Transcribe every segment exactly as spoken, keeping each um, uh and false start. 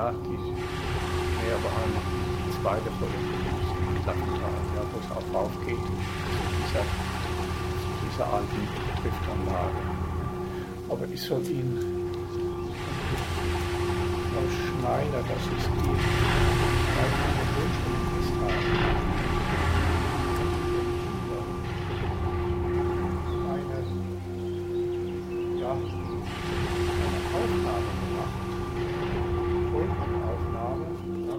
ja, die näher waren zweite Folge, ja, wo es auch raufgeht, dieser, dieser alten Driftanlage. Aber ich soll ihn Frau Schneider, das ist die eine Wunschliste haben. Eine, ja, eine Aufnahme gemacht. Aufnahme. Ja.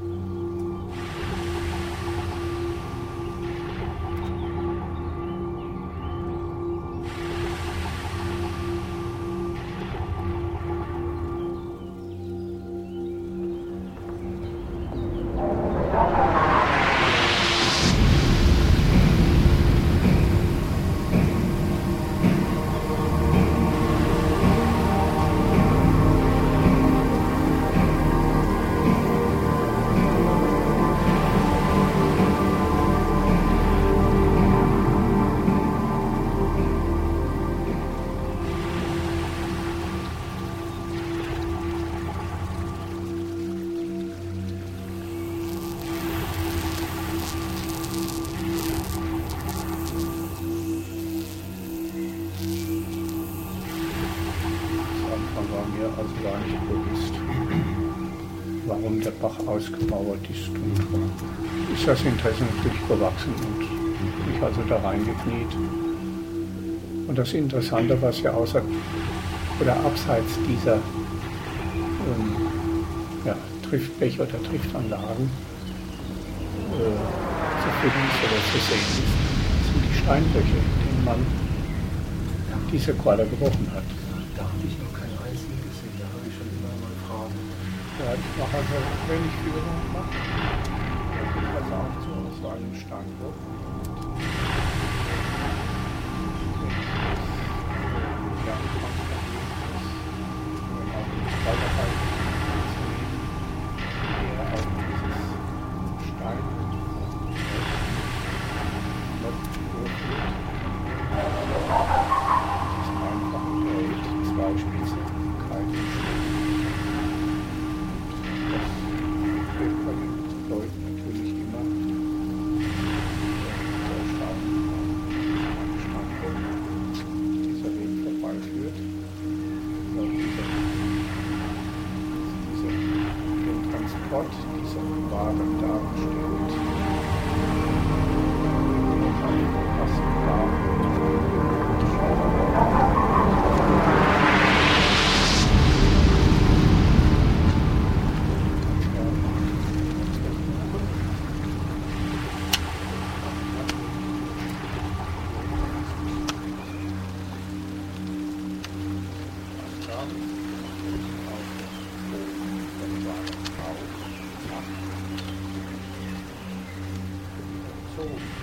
War mir also gar nicht bewusst, warum der Bach ausgemauert ist. Und ist das Interesse natürlich gewachsen und mich also da reingekniet. Und das Interessante, was ja außer oder abseits dieser ähm, ja, Triftbäche oder Triftanlagen äh, zu finden ist oder zu sehen ist, sind die Steinböche, in denen man diese Quader gebrochen hat. Da habe ich noch kein einziges gesehen, da habe ich schon immer mal Fragen. Ja, ich mache also, wenn ich Führung mache, dann gehe ich also auch zu so einem Steinbruch. Ja, ich mache das. Wenn auch nicht weiterhalten, eher auf dieses Stein noch durchführt. Zwei Spitze, keine Das hilft bei den Leuten natürlich immer. Der Stein, dieser Weg vorbeiführt. Und dieser, dieser, den Transport dieser Ware darstellt. Was war so.